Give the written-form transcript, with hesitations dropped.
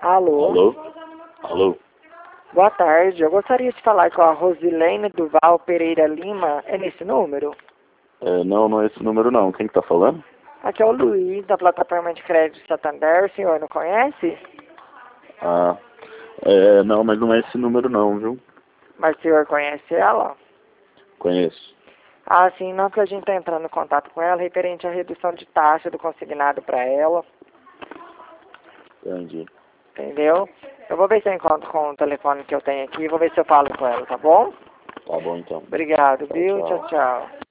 Alô? Alô? Alô? Boa tarde. Eu gostaria de falar com a Rosilene Duval Pereira Lima. É nesse número? Não, não é esse número não. Quem que tá falando? Aqui é o Luiz, da plataforma de crédito Santander. O senhor não conhece? Ah, não, mas não é esse número não, viu? Mas o senhor conhece ela? Conheço. Ah, sim, não, que a gente está entrando em contato com ela referente à redução de taxa do consignado para ela. Entendi. Entendeu? Eu vou ver se eu encontro com o telefone que eu tenho aqui. Vou ver se eu falo com ela, tá bom? Tá bom então. Obrigado, Tchau, viu? Tchau, tchau. tchau.